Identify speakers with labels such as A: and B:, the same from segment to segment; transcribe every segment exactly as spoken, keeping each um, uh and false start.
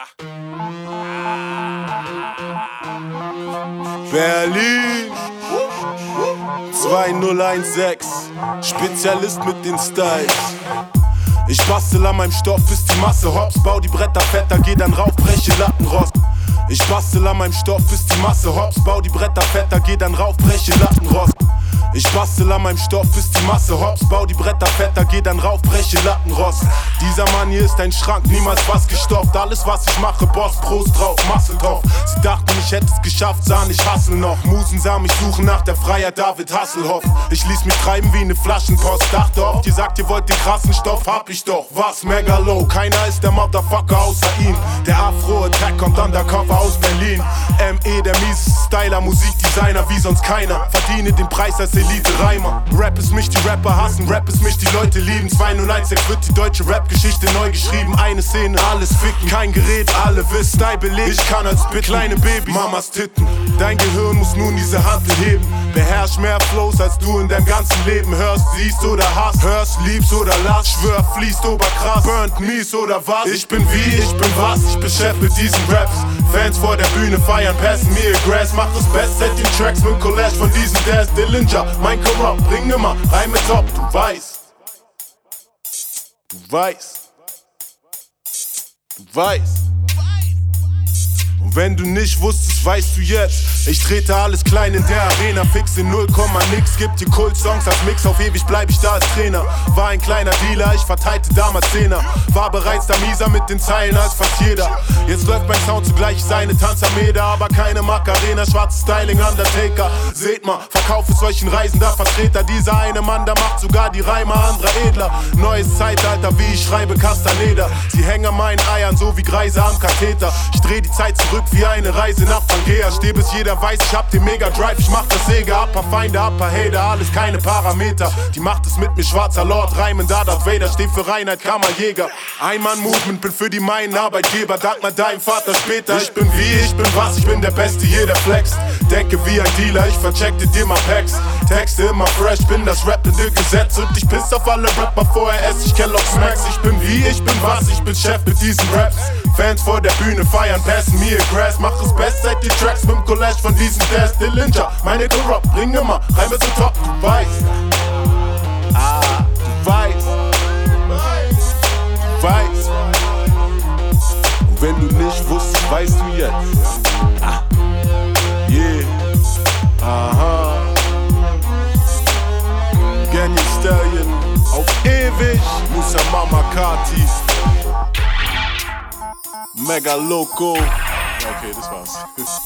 A: Berlin zwei null eins sechs, Spezialist mit den Styles. Ich bastel an meinem Stoff, bis die Masse hops. Bau die Bretter fetter, geh dann rauf, breche Lattenrost. Ich bastel an meinem Stoff, bis die Masse hops. Bau die Bretter fetter, geh dann rauf, breche Lattenrost. Ich bastel an meinem Stoff, bis die Masse hops. Bau die Bretter fetter, geh dann rauf, breche Lattenrost. Dieser Mann hier ist ein Schrank, niemals was gestopft. Alles was ich mache, Boss, Prost drauf, Masse drauf. Sie dachten, ich hätte es geschafft, sahen ich hustle noch. Musen sah mich suchen nach der Freiheit, David Hasselhoff. Ich ließ mich treiben wie eine Flaschenpost. Dachte oft, ihr sagt, ihr wollt den krassen Stoff, hab ich doch. Was, Megalo, keiner ist der Motherfucker außer ihm. Der Afro-Attack kommt undercover aus Berlin. M E, der miese Styler, Musikdesigner wie sonst keiner. Verdiene den Preis als Elite-Reimer. Rap ist mich, die Rapper hassen, Rap ist mich, die Leute lieben. zwei null eins sechs wird die deutsche Rap-Geschichte neu geschrieben. Eine Szene, alles ficken, kein Gerät, alle wissen. Style belegt, ich kann als Bit, kleine Baby, Mamas Titten. Dein Gehirn muss nun diese Hand heben. Beherrsch mehr Flows, als du in deinem ganzen Leben hörst, siehst oder hast. Hörst, liebst oder lass, schwör, fließt oberkrass. Burnt, mies oder was? Ich bin wie, ich bin was, ich bin Chef mit diesen Raps. Fans vor der Bühne feiern, passen mir ihr Grass. Mach das Best, set den Tracks mit Collage von diesem Daz Dillinger. Mein Corrupt, bring immer, Reime top, du weißt. Du weißt. Du weißt. Und wenn du nicht wusstest, weißt du jetzt. Ich trete alles klein in der Arena, fixe null Komma nix. Gibt dir Kult-Songs als Mix, auf ewig bleib ich da als Trainer. War ein kleiner Dealer, ich verteilte damals Zehner. War bereits da mieser mit den Zeilen als fast jeder. Jetzt läuft mein Sound zugleich, seine Tanzarmee, aber keine Macarena. Schwarzes Styling, Undertaker. Seht mal, verkaufe solchen reisender Vertreter. Dieser eine Mann, der macht sogar die Reime anderer Edler. Neues Zeitalter, wie ich schreibe Castaneda. Sie hängen an meinen Eiern, so wie Greise am Katheter. Ich dreh die Zeit zurück wie eine Reise nach Pangea. Steh bis jeder weiß, ich hab den Mega Drive, ich mach das Sega. Ein paar Feinde, ein paar Hater, alles keine Parameter. Die macht es mit mir, schwarzer Lord, Reimen da, Darth Vader. Steh für Reinheit, Kammerjäger. Einmann-Movement, bin für die meinen Arbeitgeber. Dank mal deinem Vater später. Ich bin wie, ich bin was, ich bin der Beste, jeder flext. Denke wie ein Dealer, ich vercheckte dir mal Packs. Texte immer fresh, bin das rappende Gesetz. Und ich piss auf alle Rapper, vorher ess ich Kellogg's Max. Ich bin wie, ich bin was, ich bin Chef mit diesen Raps. Fans vor der Bühne feiern, passen mir Grass. Mach es best, seit die Tracks mit dem Collage von diesem Daz Dillinger. Meine Corrupt, bring immer, Reime so top, du weißt. Ah, du weißt. Du weißt. Und wenn du nicht wusstest, weißt du jetzt. Ah, yeah, aha. Ganyan Stallion, auf ewig, Musa Mama Kati. Mega Loco. Okay, das war's.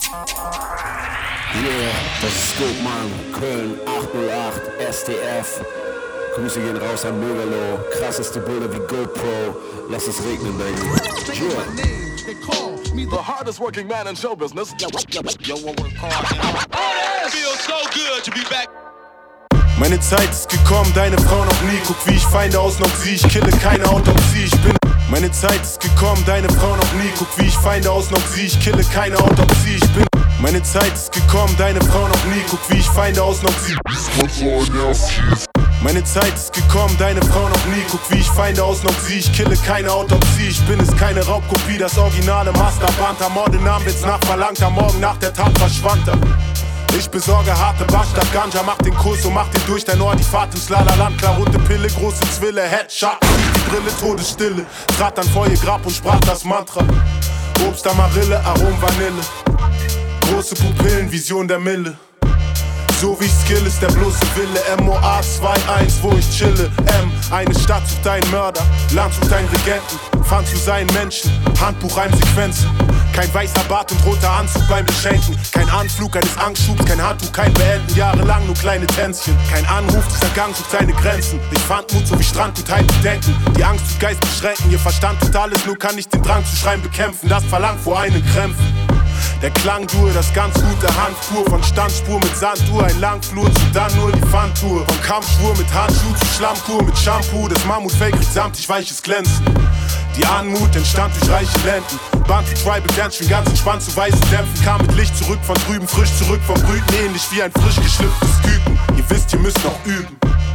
B: Yeah, das ist Scopeman, Köln acht null acht, S D F. Grüße gehen raus an Megalo, krasseste Bilder wie GoPro. Lass es regnen, baby. Yeah.
C: The hardest working man in show business. Yo, yo, yo, work hard. It feels so good to be back.
A: Meine Zeit ist gekommen, deine Frau noch nie. Guck wie ich Feinde aus noch sie, ich kille keine Autopsie, ich bin. Meine Zeit ist gekommen, deine Frau noch nie. Guck wie ich Feinde aus noch sie, ich kille keine Autopsie, ich bin. Meine Zeit ist gekommen, deine Frau noch nie. Guck wie ich Feinde aus noch sie. Meine Zeit ist gekommen, deine Frau noch nie. Guck wie ich Feinde aus noch sie, ich kille keine Autopsie. Ich bin es keine Raubkopie, das originale Masterband. Am Morde nahm jetzt nach verlangter, morgen nach der Tat verschwand er. Ich besorge harte Basch statt Ganja, mach den Kurs und mach den durch dein Ohr. Die Fahrt ins Lala-Land, klar, rote Pille, große Zwille, Headshot, die Brille, Todesstille. Trat dann vor ihr Grab und sprach das Mantra. Obst, Amarille, Arom, Vanille. Große Pupillen, Vision der Mille. So wie Skill ist der bloße Wille. M O A zwei eins, wo ich chille. M, eine Stadt sucht einen Mörder, Land sucht einen Regenten. Fand zu seinen Menschen, Handbuch, Reimsequenzen. Kein weißer Bart und roter Anzug beim Beschenken. Kein Anflug eines Angstschubs, kein Handtuch, kein Beenden. Jahrelang nur kleine Tänzchen. Kein Anruf, dieser Gang sucht seine Grenzen. Ich fand Mut, so wie Strand und Heim denken. Die Angst tut Geist beschränken. Ihr Verstand tut alles, nur kann ich den Drang zu schreien bekämpfen. Das Verlangt vor einen Krämpfen. Der Klangdur, das ganz gute Handtour. Von Standspur mit Sanduhr, ein Langflur zu dann nur die Pfandtour. Vom Kampfschwur mit Handschuh zu Schlammkur mit Shampoo. Das Mammutfell kriegt samtig weiches Glänzen. Die Anmut entstand durch reiche Lenden. Bantu Tribal Dance, schon ganz entspannt zu weißen Dämpfen. Kam mit Licht zurück von drüben, frisch zurück vom Brüten. Ähnlich wie ein frisch geschlüpftes Küken. Ihr wisst, ihr müsst noch üben.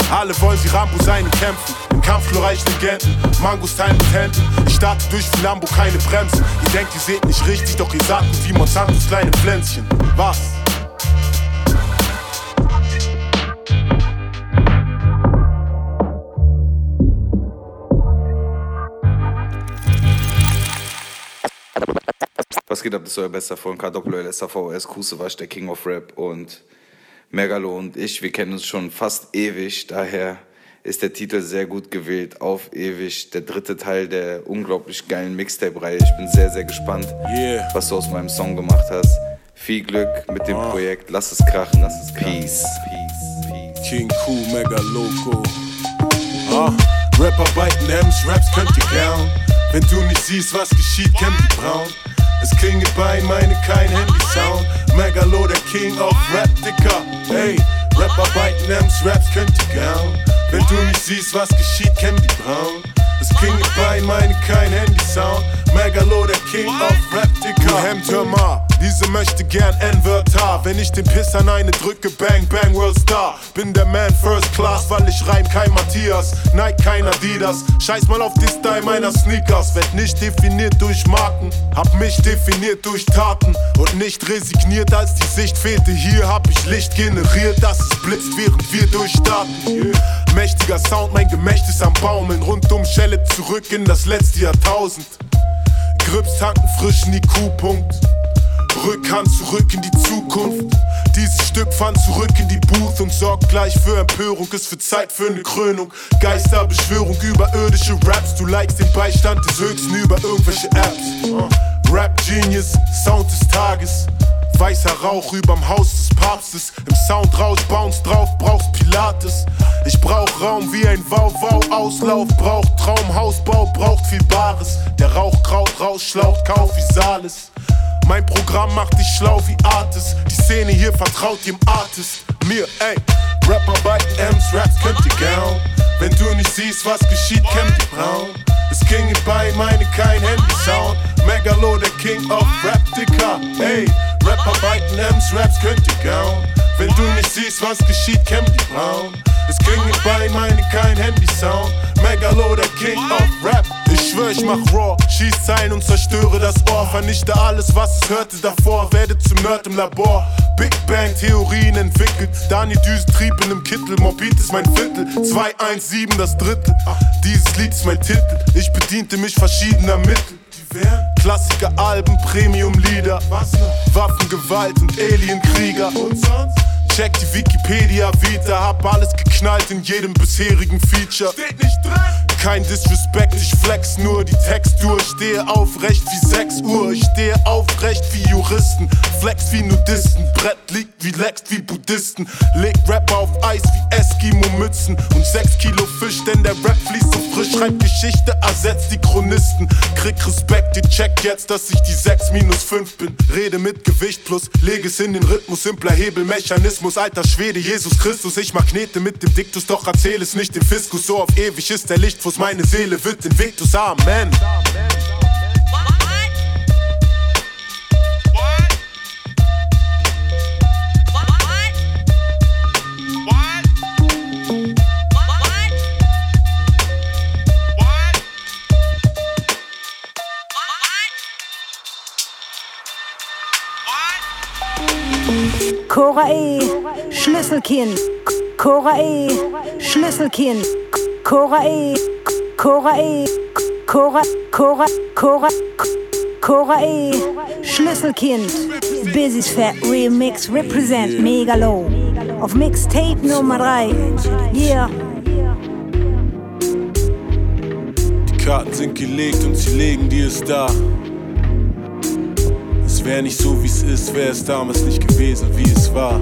A: Alle wollen sie Rambo seine kämpfen. Im Kampf glorreichen Legenden, Mangos teilen mit Händen. Ich starte durch wie Lambo, keine Bremsen. Ihr denkt, ihr seht nicht richtig, doch ihr sagt wie Monsantos kleine Pflänzchen. Was?
D: Was geht ab, das ist euer bester Freund K L S A V S, Kusewasch, der King of Rap, und Megalo und ich, wir kennen uns schon fast ewig, daher ist der Titel sehr gut gewählt, Auf ewig, der dritte Teil der unglaublich geilen Mixtape-Reihe. Ich bin sehr, sehr gespannt, yeah. was du aus meinem Song gemacht hast. Viel Glück mit dem oh. Projekt, lass es krachen, lass es krachen. Peace, peace, peace.
A: King Cool, Megaloco. Ah, Rapperarbeiten, M's, Raps könnt ihr gern. Wenn du nicht siehst, was geschieht, kenn die Braun. Es klingelt bei meine kein Handy-Sound. Megalo, der King of Rap, Dicker. Hey, Rapperarbeiten, M's, Raps könnt ihr gern. Wenn du nicht siehst, was geschieht, kenn die Braun. Es klingelt bei meine kein Handy-Sound. Megalo, der King of Rap, Dicker. Du Hemd, hör mal, diese möchte gern N-Wörter. Wenn ich den Piss an eine drücke, bang, bang, World Star. Bin der Man First Class, weil ich reim kein Matthias. Nike, kein Adidas. Scheiß mal auf die Style meiner Sneakers. Werd nicht definiert durch Marken, hab mich definiert durch Taten. Und nicht resigniert, als die Sicht fehlte. Hier hab ich Licht generiert, dass es blitzt, während wir durchstarten. Yeah. Mächtiger Sound, mein Gemächt ist am Baumeln. Rundum Schelle zurück in das letzte Jahrtausend. Grips tanken frischen I Q-Punkt. Rückhand zurück in die Zukunft. Dieses Stück fand zurück in die Booth und sorgt gleich für Empörung. Ist für Zeit für eine Krönung. Geisterbeschwörung, überirdische Raps. Du likest den Beistand des Höchsten über irgendwelche Apps. Rap Genius, Sound des Tages. Weißer Rauch überm Haus des Papstes. Im Soundrausch bounce drauf, brauchst Pilates. Ich brauch Raum wie ein Wau-Wau-Auslauf. Braucht Traumhausbau, braucht viel Bares. Der Rauchkraut rausschlaucht, kauf wie Sales. Mein Programm macht dich schlau wie Artis. Die Szene hier vertraut dem Artist. Mir, ey, Rapperarbeiten, M's, Raps könnt ihr gern. Wenn du nicht siehst, was geschieht, kennt die Braun. Es klingelt bei meine kein Handy-Sound. Megalo, der King of Rap, Dicker. Ey, Rapperarbeiten, M's, Raps könnt ihr gern. Wenn du nicht siehst, was geschieht, kennt die Braun. Es klingelt bei meine kein Handy-Sound. Megalo, der King of Rap. Ich schwör, ich mach Raw, schieß Zeilen und zerstöre das Ohr. Vernichte alles, was es hörte davor, werde zum Nerd im Labor. Big Bang Theorien entwickelt, Daniel Düse trieb in nem Kittel. Morbid ist mein Viertel, zwei eins sieben das Drittel. Dieses Lied ist mein Titel, ich bediente mich verschiedener Mittel. Klassiker, Alben, Premium-Lieder, Waffengewalt und Alienkrieger. Und sonst? Check die Wikipedia Vita, hab alles geknallt in jedem bisherigen Feature. Steht nicht drin. Kein Disrespect, ich flex nur die Textur. Stehe aufrecht wie sechs Uhr, ich stehe aufrecht wie Juristen. Flex wie Nudisten, Brett liegt wie Lex wie Buddhisten. Legt Rap auf Eis wie Eskimo-Mützen und sechs Kilo Fisch, denn der Rap fließt so frisch. Schreibt Geschichte, ersetzt die Chronisten. Krieg Respekt, ihr checkt jetzt, dass ich die sechs minus fünf bin. Rede mit Gewicht plus, lege es in den Rhythmus. Simpler Hebelmechanismus, alter Schwede, Jesus Christus. Ich magnete mit dem Diktus, doch erzähl es nicht dem Fiskus. So auf ewig ist der Lichtfuß, meine Seele wird Invictus, Amen.
E: Cora E, Schlüsselkind. Cora E, Schlüsselkind. Cora E, Cora E, Cora, Cora, Cora, Cora E, Schlüsselkind. Busy's Fat Remix represent Megalo. Auf Mixtape Nummer drei. Yeah.
A: Die Karten sind gelegt und sie legen dir es da. Es wär nicht so wie es ist, wär es damals nicht gewesen, wie es war.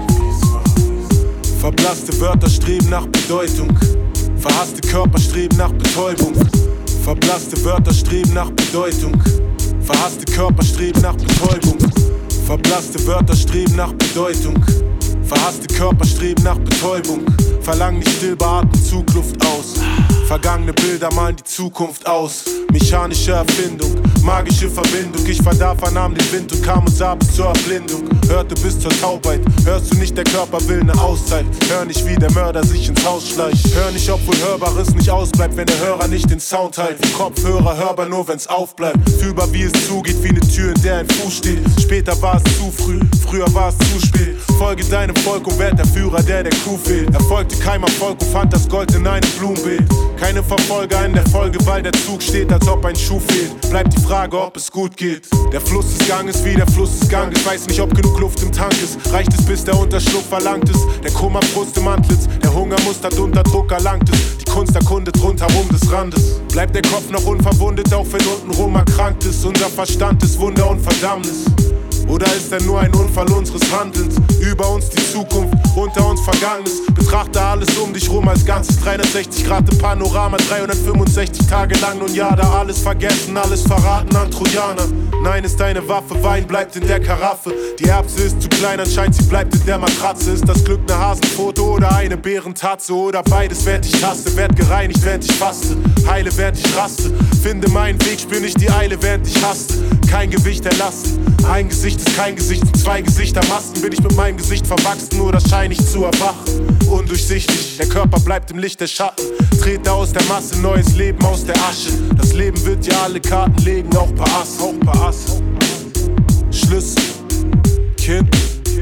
A: Verblasste Wörter streben nach Bedeutung. Verhasste Körper streben nach Betäubung. Verblasste Wörter streben nach Bedeutung. Verhasste Körper streben nach Betäubung. Verblasste Wörter streben nach Bedeutung. Verhasste Körper streben nach Betäubung. Verlang nicht still, beatmen Zugluft aus. Vergangene Bilder malen die Zukunft aus. Mechanische Erfindung, magische Verbindung. Ich verdarf, vernahm den Wind und kam und sah bis zur Erblindung. Hörte bis zur Taubheit, hörst du nicht, der Körper will ne Auszeit. Hör nicht, wie der Mörder sich ins Haus schleicht. Hör nicht, obwohl Hörbares nicht ausbleibt, wenn der Hörer nicht den Sound teilt. Wie Kopfhörer hörbar nur, wenn's aufbleibt. Fühlbar, wie es zugeht, wie ne Tür, in der ein Fuß steht. Später war es zu früh, früher war es zu spät. Folge deinem Volk und werd der Führer, der der Crew fehlt. Erfolgte kein Erfolg und fand das Gold in einem Blumenbeet. Keine Verfolger in der Folge, weil der Zug steht, als ob ein Schuh fehlt. Bleibt die Frage, ob es gut geht. Der Fluss des Ganges wie der Fluss des Ganges. Weiß nicht, ob genug Luft im Tank ist. Reicht es, bis der Unterschlupf verlangt ist. Der Kummer Brust im Antlitz. Der Hunger mustert unter Druck erlangt es. Die Kunst erkundet rundherum des Randes. Bleibt der Kopf noch unverwundet, auch wenn untenrum erkrankt ist. Unser Verstand ist Wunder und Verdammnis. Oder ist er nur ein Unfall unseres Handelns? Über uns die Zukunft, unter uns Vergangenes. Betrachte alles um dich rum als ganzes dreihundertsechzig Grad im Panorama. dreihundertfünfundsechzig Tage lang, nun ja, da alles vergessen, alles verraten an Trojaner. Nein ist deine Waffe, Wein bleibt in der Karaffe. Die Erbse ist zu klein, anscheinend sie bleibt in der Matratze. Ist das Glück ne Hasenfoto oder eine Bärentatze? Oder beides, werd ich hasse, werd gereinigt, während ich faste. Heile, während ich raste. Finde meinen Weg, spür nicht die Eile, während ich haste. Kein Gewicht erlassen. Ein Gesicht ist kein Gesicht, sind zwei Gesichter Masken. Bin ich mit meinem Gesicht verwachsen oder scheine ich zu erwachen? Undurchsichtig, der Körper bleibt im Licht der Schatten. Trete aus der Masse, neues Leben aus der Asche. Das Leben wird dir alle Karten legen, auch paar Ass, auch paar Ass. Schlüssel, Kind.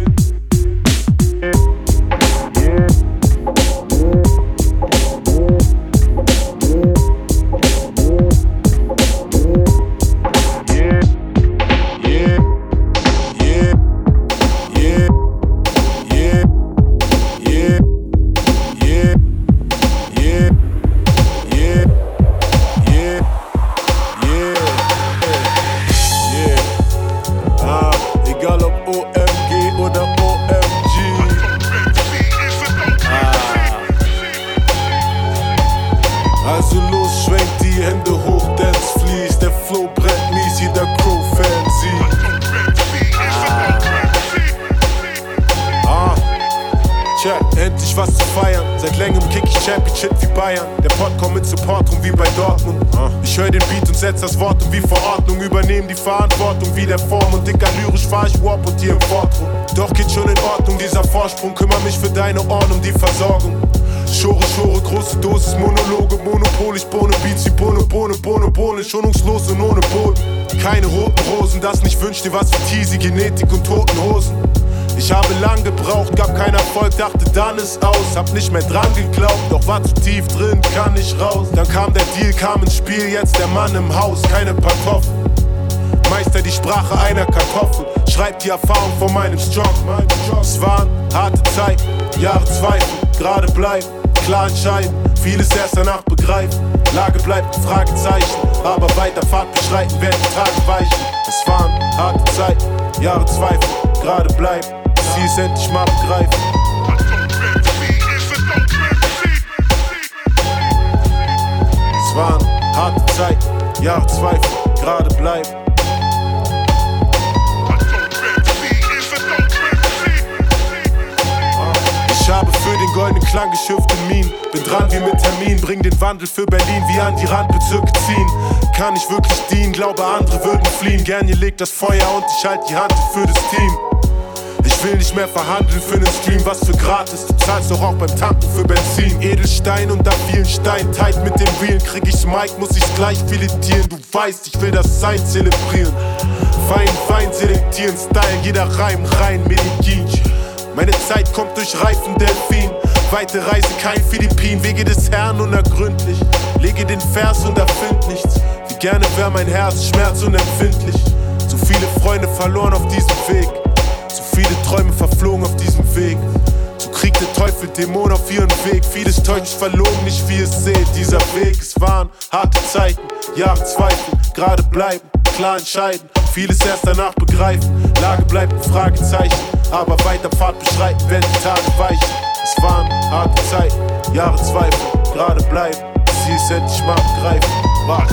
A: Was zu feiern, seit längerem kick ich Championship wie Bayern. Der Pod kommt mit Support rum wie bei Dortmund. Ich höre den Beat und setz das Wort um wie Verordnung. Übernehmen die Verantwortung wie der Form. Und dicker lyrisch fahr ich Warp und dir im Vordruck. Doch geht schon in Ordnung dieser Vorsprung. Kümmer mich für deine Ohren um die Versorgung. Schore, Schore, große Dosis, Monologe, Monopol. Ich bohne Beats wie Bohne, Bohne, Bohne, Bohne. Schonungslos und ohne Boden. Keine roten Rosen, das nicht wünscht dir was für Teasy, Genetik und toten Hosen. Ich habe lang gebraucht, gab keinen Erfolg, dachte dann ist aus. Hab nicht mehr dran geglaubt, doch war zu tief drin, kann nicht raus. Dann kam der Deal, kam ins Spiel, jetzt der Mann im Haus, keine Pantoffeln. Meister die Sprache einer Kartoffel, schreibt die Erfahrung von meinem Strong. Es waren harte Zeiten, Jahre Zweifel, gerade bleiben, klar entscheiden, vieles erst danach begreifen. Lage bleibt ein Fragezeichen, aber weiter Pfad beschreiten, werden die Tage weichen. Es waren harte Zeiten, Jahre Zweifel, gerade bleiben. Sie es endlich mal begreifen. Es waren harte Zeiten, Jahre Zweifel, gerade bleiben. Ich habe für den goldenen Klang geschürfte Minen. Bin dran wie mit Termin, bring den Wandel für Berlin wie an die Randbezirke ziehen. Kann ich wirklich dienen, glaube andere würden fliehen. Gern ihr legt das Feuer und ich halt die Hand für das Team. Ich will nicht mehr verhandeln für nen Stream, was für gratis. Du zahlst doch auch beim Tanken für Benzin. Edelstein und da vielen Stein, tight mit dem Realen. Krieg ich's Mike, muss ich's gleich filetieren. Du weißt, ich will das Sein zelebrieren. Fein, fein selektieren, Style, jeder Reim rein, Medizin. Meine Zeit kommt durch Reifen Delfin. Weite Reise, kein Philippin. Wege des Herrn unergründlich. Lege den Vers und erfind nichts. Wie gerne wär mein Herz, Schmerz unempfindlich. Zu viele Freunde verloren auf diesem Weg. Zu viele Träume verflogen auf diesem Weg. Zu Krieg der Teufel, Dämonen auf ihren Weg. Vieles täuscht verlogen, nicht wie es seht. Dieser Weg, es waren harte Zeiten, Jahre Zweifel, gerade bleiben, klar entscheiden. Vieles erst danach begreifen. Lage bleibt ein Fragezeichen, aber weiter Pfad beschreiten, werden die Tage weichen. Es waren harte Zeiten, Jahre Zweifel, gerade bleiben. Sie es endlich mal begreifen. Wach.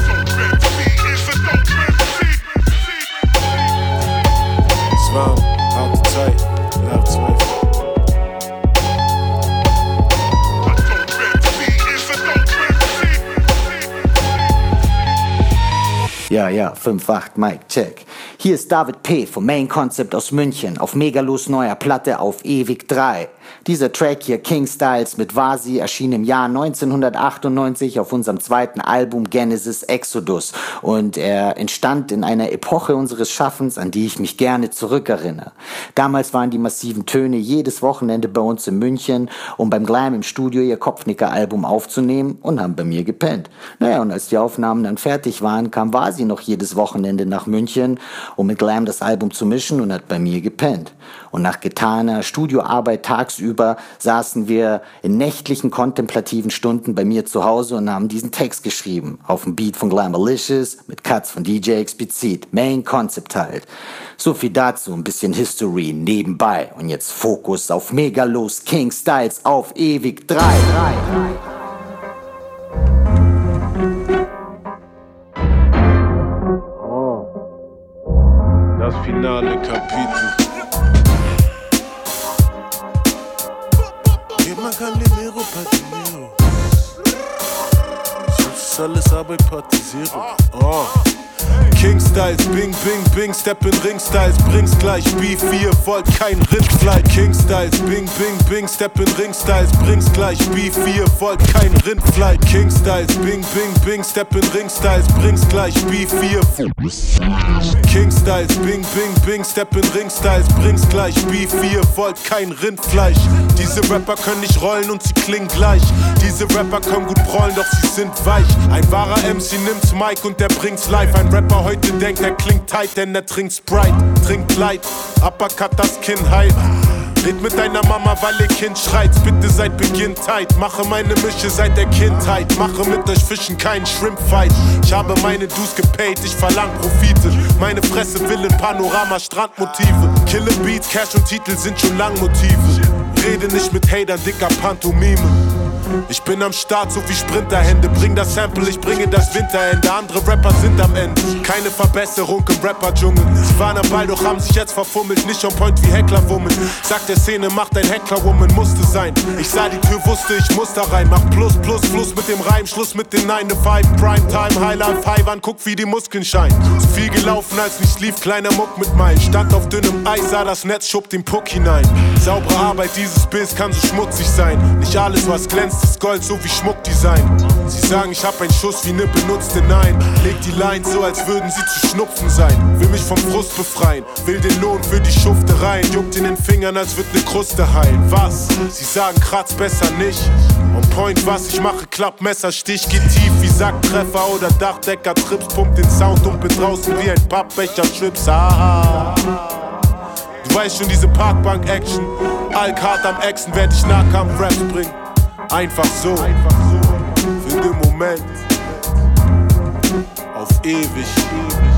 A: Es waren harte Zeiten, Jahre Zweifel.
F: Ja, ja, fünf acht, Mic, check. Hier ist David P. vom Main Concept aus München auf Megalos neuer Platte auf Ewig drei. Dieser Track hier, King Styles mit Vasi, erschien im Jahr neunzehnhundertachtundneunzig auf unserem zweiten Album Genesis Exodus und er entstand in einer Epoche unseres Schaffens, an die ich mich gerne zurückerinnere. Damals waren die massiven Töne jedes Wochenende bei uns in München, um beim Glam im Studio ihr Kopfnicker-Album aufzunehmen und haben bei mir gepennt. Naja, und als die Aufnahmen dann fertig waren, kam Vasi noch jedes Wochenende nach München, um mit Glam das Album zu mischen und hat bei mir gepennt. Und nach getaner Studioarbeit tagsüber saßen wir in nächtlichen kontemplativen Stunden bei mir zu Hause und haben diesen Text geschrieben. Auf dem Beat von Glamalicious, mit Cuts von D J Explizit. Main Concept halt. So viel dazu, ein bisschen History nebenbei. Und jetzt Fokus auf Megalos, King Styles auf Ewig drei.
A: Das finale Kapitel. Man kann Dinero, Patinero. Das ist alles Arbeit, Partizero. Oh. King Styles, Bing, Bing, Bing, Step in Ring Styles, bring's gleich Beef, ihr wollt kein Rindfleisch. King Styles, Bing, Bing, Bing, Step in Ring Styles, bring's gleich Beef, ihr wollt kein Rindfleisch. King Styles, Bing, Bing, Bing, Step in Ring Styles, bring's gleich Beef, ihr King Styles, Bing, Bing, Bing, Step in Ring Styles, bring's gleich Beef, ihr wollt kein Rindfleisch. Diese Rapper können nicht rollen und sie klingen gleich. Diese Rapper können gut prollen, doch sie sind weich. Ein wahrer M C nimmt's Mic und der bringt's live. Ein Rapper heute denkt, er klingt tight, denn er trinkt Sprite, trinkt Light, Uppercut das Kinn heil. Red mit deiner Mama, weil ihr Kind schreit. Bitte seit Beginn tight. Mache meine Mische seit der Kindheit. Mache mit euch Fischen keinen Shrimp-Fight. Ich habe meine Dues gepaid, ich verlang Profite. Meine Fresse will in Panorama Strandmotive. Kille Beats, Cash und Titel sind schon lang Motive. Rede nicht mit Hatern, dicker Pantomime. Ich bin am Start, so wie Sprinterhände. Bring das Sample, ich bringe das Winterende. Andere Rapper sind am Ende. Keine Verbesserung im Rapper-Dschungel. Sie waren am Ball, doch haben sich jetzt verfummelt. Nicht on point wie Hecklerwummen. Sagt der Szene, macht ein Hecklerwoman, musste sein. Ich sah die Tür, wusste, ich muss da rein. Mach Plus, Plus, Fluss mit dem Reim. Schluss mit den nine to five. Primetime, Highlight five an, guck wie die Muskeln scheinen. Zu viel gelaufen, als nicht lief, kleiner Muck mit Meilen. Stand auf dünnem Eis, sah das Netz, schob den Puck hinein. Saubere Arbeit, dieses Bild kann so schmutzig sein. Nicht alles, was glänzt, ist Gold, so wie Schmuckdesign. Sie sagen, ich hab einen Schuss wie ne benutzte Nein. Leg die Lines so, als würden sie zu Schnupfen sein. Will mich vom Frust befreien, will den Lohn für die Schuftereien. Juckt in den Fingern, als würd ne Kruste heilen. Was? Sie sagen, kratz besser nicht. On point, was ich mache, klappt Messerstich. Geht tief wie Sacktreffer oder Dachdecker. Trips, pumpt den Sound und bin draußen wie ein Pappbecher. Chips, ah. Du weißt schon, diese Parkbank-Action. Alk hart am Exen, werd ich Nahkampf-Raps bringen. Einfach so, für den Moment, auf ewig.